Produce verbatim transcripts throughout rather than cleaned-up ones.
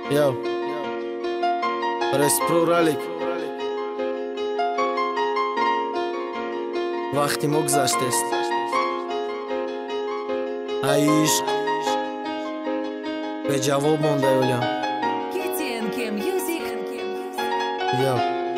Yo, رسپرورالік وقتی مگذشت است ای عشق به جواب مانده اولم Yo.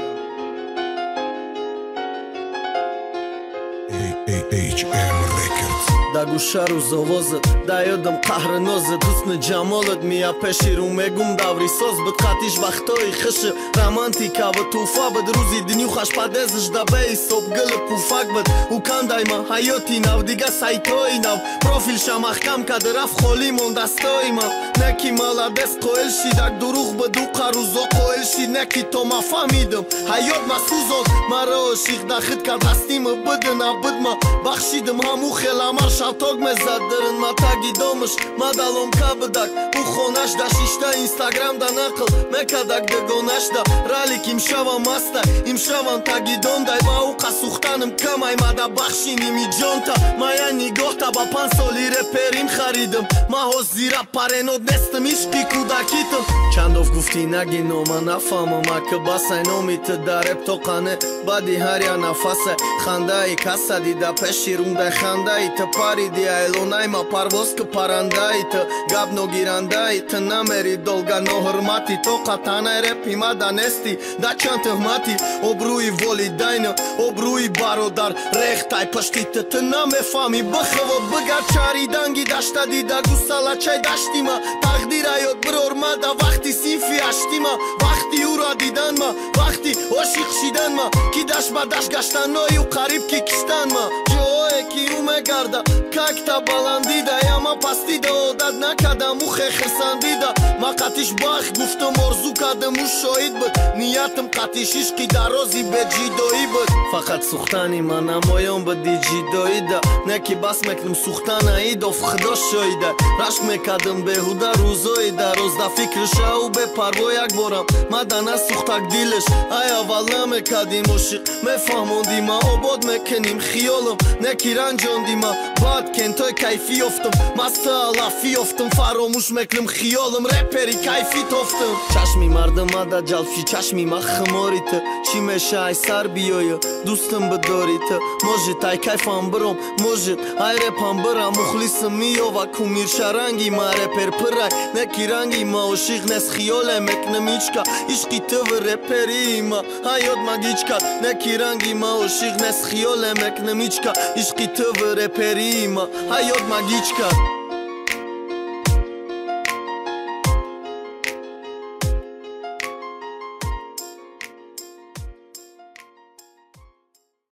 H M Records Да гушару завозат, да ёдам қаҳринозат ҳусни ҷамолат мия пеши рӯ мегум даври соз буд хатиш вақтҳои хиши романтика буд туҳфа буд рӯзи диню хашпадезиш да беҳисоб гили пуфак буд ӯ кандайма ҳаёти нав дига сайтҳои нав профилша маҳкам кади рафт холӣ мон дастои ман не ки маладес қоил шидак дурӯғ буд ӯ қарӯзо қоил шид не ки то ма фаҳмидам ҳаёт ма сӯзонд маро ошиқ дахид кард ҳастима биди набидма бахшидам ҳамӯ хеламар шавток мезад дирин ма таги домаш ма далом кабидак ӯ хонаш да шишта инстаграм да нақл мекадак дагонаш да ралик имшавам маста имшавам таги дондай ба ӯ қасухтаным камай ма да бахшиними ҷонта ма я нигоҳта ба панҷ соли реперим харидам ма ҳозира паренод нестам ишқи кӯдакитам чандов гуфтӣ наги нома нафаҳмам ака басай номи ту дар рептоқане баъди ҳар я нафасе хандаи каса дида пеши рундай хандаи ту париди айлонай ма парвоз ку парандаи ту гап ногирандаи ту намери долга ноҳурмати тоқатанай репи ма да нести да чанд тӯҳмати обрӯи волидайна обрӯи бародар рехтай пашти ту ту намефаҳмӣ бихаво бигар чариданги дашта дида гусалачай даштима тақдир аёт бирор ма да вақти синфи аштима вақти ӯро диданма вақти ошиқ шиданма ки дашт ба дашт гаштанои ӯ қариб ки киштанма ҷое ки ӯ мегарда какта баландида яма пастида одат накардам ӯ хехирсандида ма қатиш бах гуфтам орзу кардам ӯ шоҳид буд ниятам қатиш ишқи дарози беҷидоӣ буд фақат сухтани ма намоён буди ҷидоида не ки бас мекунам сухтанаи доф худо шоҳида рашк мекардам беҳуда рӯзои дароз да фикриша ӯ бепарво як борам ма да насухтак дилаш ай аввал намекардим ошиқ мефаҳмонди ма обод мекуним хиёлам не ки ранҷонди ма баъд кентой кайфӣ ёфтам маста алафӣ ёфтам фаромӯш мекунам хиёлам репери кайфӣ тофтам чашми мардама да ҷалбши чашми ма химори ту чӣ меша ай сар биёя дӯстам бидори ту может ай кайфам биром может ай репам бирам мухлисам миёва кумирша ранги ма репер пирай не ки ранги ма ошиқ нест хиёле мекунам ичка ишқи туву реперии ма ҳаёт ма гич кард не ки ранги ма ошиқ нест хиёле мекунам ичка ишқи туву реперии ма ҳаёт ма гич кард